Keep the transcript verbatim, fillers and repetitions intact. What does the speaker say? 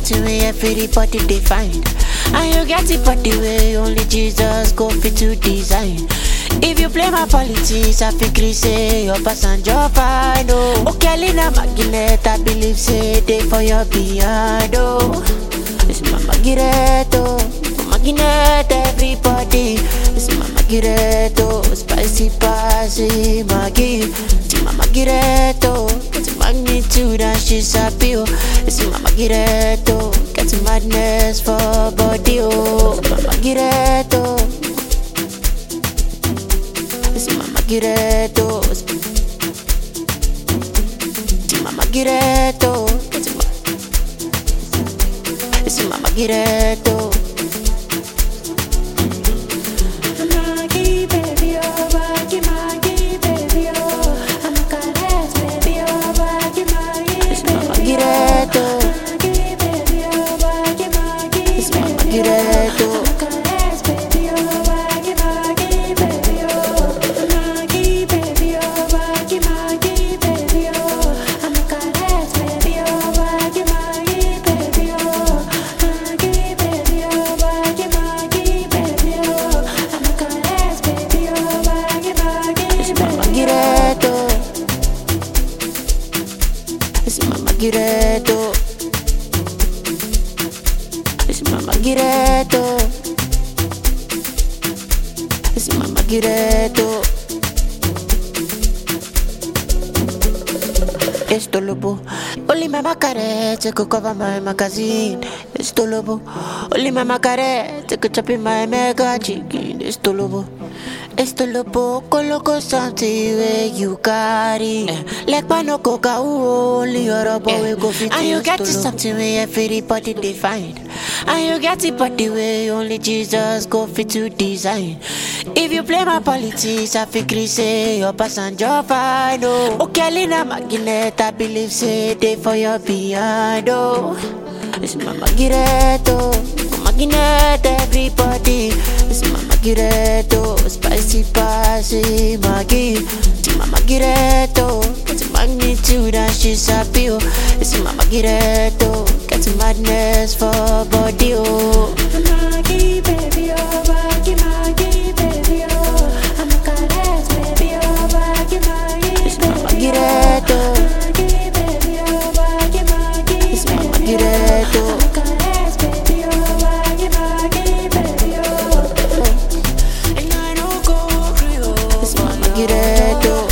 something where everybody they find. And you get it body way only Jesus go fit to design. If you play my politics, I think you say your passenger fine. Oh, okay, Lina Magnet, I believe say they for your behind. Oh, it's my Magireto, Magnet, everybody. It's my Magireto, spicy passy Maggie. It's my Magireto, it's magnitude and she's happy. Oh, it's my Magireto, get madness for body. Oh, it's my Magireto. Si mama Gireto, si mama Gireto, si mama Gireto. Maggie, baby, oh, Maggie, Maggie, baby, oh, I'm a caress, baby, oh, Maggie, Maggie, Si mama Gireto, Maggie, baby, oh, Maggie, Maggie, si mama Gireto. I'm a caress, baby, oh, Maggie, Maggie, baby, oh, Maggie, baby, oh, Maggie, Maggie, baby, oh, I'm a caress, baby, oh, Maggie, Maggie, baby, oh, Maggie, baby, oh, Maggie, Maggie, baby, oh, I'm a caress, baby, oh, Maggie, Maggie, Si mama baby, Gireto, si mama Gireto, si mama Gireto, si mama Gireto. Esto lobo, only my macarette could cover my magazine. Esto lobo, only my macarette could chop in my mega chicken. Esto lobo, esto lobo, coloco something where you carry. Like pano coca, only your boy we go fit. And you get to something where everybody they find. And you get it body way only Jesus go fit to design. If you play my politics, I think you say your passenger fine. Oh, okay, Lina Magnet, I believe say they for your behind. Oh, it's my Magireto, Magnet, everybody. It's my Magireto, spicy passy Maggie. It's my Magireto, it's magnitude and she's happy. Oh, it's my Magireto, get madness for body. Oh, Maggie, baby, oh, Maggie, Maggie, baby, oh, I'm a caress, baby, oh, Maggie, Maggie, it's my baby, oh, Magireto, Maggie, baby, oh, Maggie, Maggie, it's my baby, oh, Magireto. I'm a caress, baby, oh, Maggie, Maggie, baby, oh, And I don't go real. It's my Magireto.